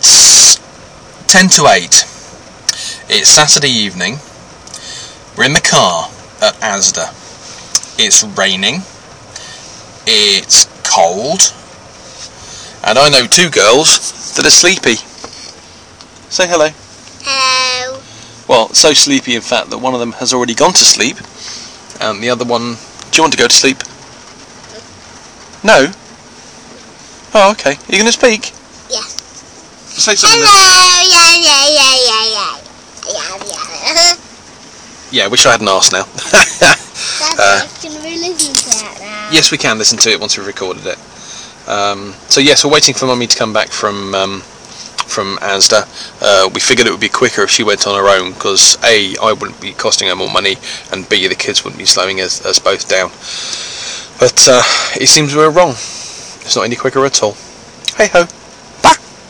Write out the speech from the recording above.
It's 10 to 8. It's Saturday evening. We're in the car at Asda. It's raining. It's cold. And I know two girls that are sleepy. Say hello. Hello. Well, so sleepy in fact that one of them has already gone to sleep. And the other one... Do you want to go to sleep? No? Oh, okay. Are you going to speak? Yes. Say something. Hello. Yeah. Yeah, I wish I hadn't asked now. Can we listen to that now? Yes, we can listen to it once we've recorded it. So yes, we're waiting for Mummy to come back from Asda. We figured it would be quicker if she went on her own, because A, I wouldn't be costing her more money, and B, the kids wouldn't be slowing us both down. But it seems we were wrong. It's not any quicker at all. Hey ho.